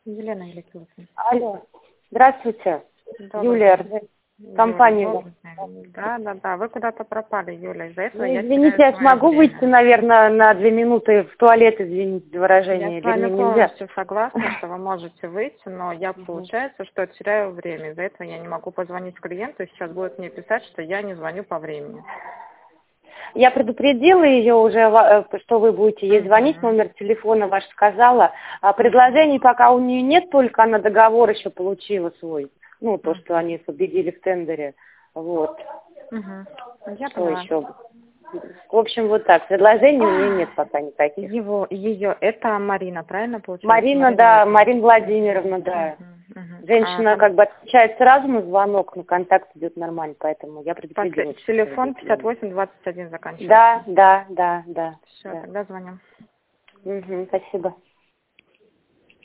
Елена или телефон? Алло. Здравствуйте. Добрый Юлия, день. компания. Да. Вы куда-то пропали, Юля. Из-за этого Ну, я извините, теряю я свое смогу время. выйти, наверное, на 2 минуты в туалет, извините за выражение. Я с вами Вернее, нельзя. полностью согласна, что вы можете выйти, но я, получается, что теряю время. Из-за этого я не могу позвонить клиенту, и сейчас будет мне писать, что я не звоню по времени. Я предупредила ее уже, что вы будете ей звонить, номер телефона ваш сказала. А предложений пока у нее нет, только она договор еще получила свой. Ну, то, что они победили в тендере. Вот. Я Что поняла. еще? В общем, вот так. Предложений у нее нет пока никаких. Ее, это Марина, правильно получается? Марина, да, Марина Владимировна, да. Женщина как бы отвечает сразу на звонок, но контакт идет нормально, поэтому я предупредила. Телефон 5821 заканчивается. Да. Все, тогда звоним. Спасибо.